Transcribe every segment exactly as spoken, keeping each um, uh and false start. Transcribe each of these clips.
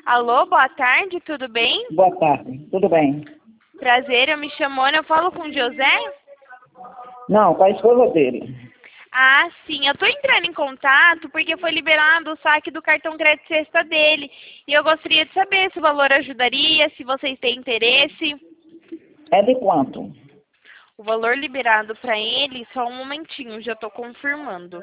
Alô, boa tarde, tudo bem? Boa tarde, tudo bem? Prazer, eu me chamo Ana, eu falo com o José? Não, com a esposa dele. Ah, sim, eu tô entrando em contato porque foi liberado o saque do cartão crédito sexta dele. E eu gostaria de saber se o valor ajudaria, se vocês têm interesse. É de quanto? O valor liberado para ele, só um momentinho, já tô confirmando.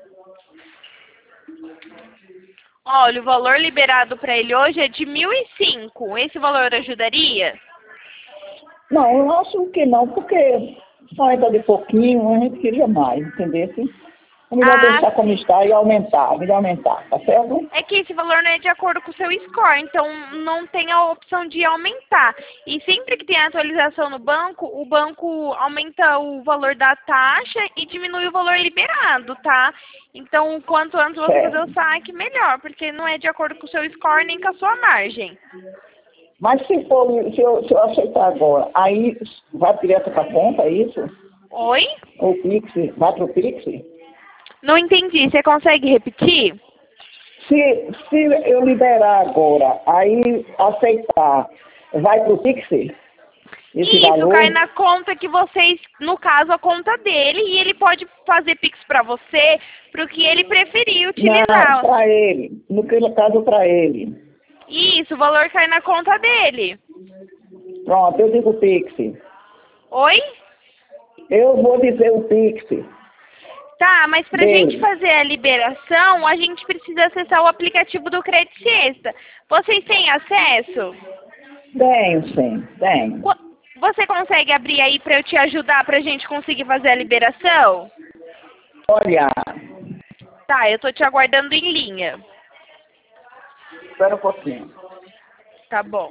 Olha, o valor liberado para ele hoje é de mil e cinco. Esse valor ajudaria? Não, eu acho que não, porque só entra de pouquinho, a gente queria mais, entendeu? É melhor Ah, deixar como sim. está e aumentar, melhor aumentar, tá certo? É que esse valor não é de acordo com o seu score, então não tem a opção de aumentar. E sempre que tem atualização no banco, o banco aumenta o valor da taxa e diminui o valor liberado, tá? Então, quanto antes você fazer o Certo. saque, melhor, porque não é de acordo com o seu score nem com a sua margem. Mas se for, se eu, se eu aceitar agora, aí vai direto para a conta, é isso? Oi? O Pix, vai para o Pix? Não entendi, você consegue repetir? Se, se eu liberar agora, aí aceitar, vai para o Pix, esse Isso, cai valor? na conta que vocês, no caso, a conta dele, e ele pode fazer Pix para você, para o que ele preferir Não, utilizar. para ele, no caso para ele. Isso, o valor cai na conta dele. Pronto, eu digo Pix. Oi? Eu vou dizer o Pix Tá, mas pra gente dele. fazer a liberação, a gente precisa acessar o aplicativo do Crédito Sexta. Vocês têm acesso? Tenho, sim, tenho. Qu- Você consegue abrir aí pra eu te ajudar pra gente conseguir fazer a liberação? Olha, Tá, eu tô te aguardando em linha. espera um pouquinho. Tá bom.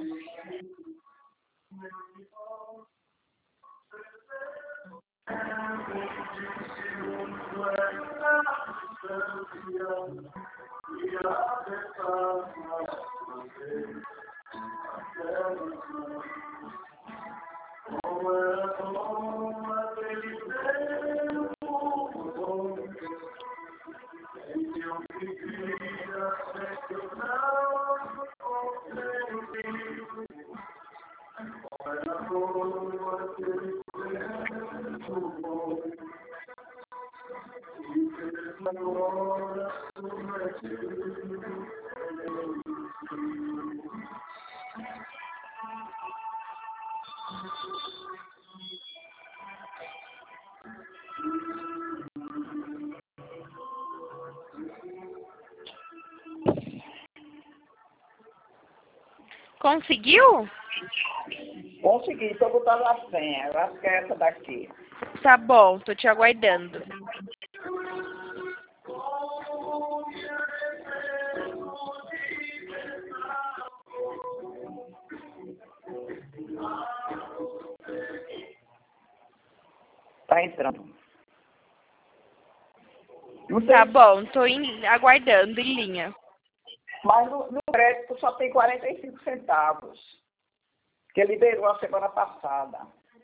Conseguiu? Consegui, estou botando a senha. Eu acho que é essa daqui. Tá bom, tô te aguardando. Tá entrando. Não Tá sei, bom, tô em- aguardando em linha. mas no, no crédito só tem quarenta e cinco centavos. Que liberou a semana passada.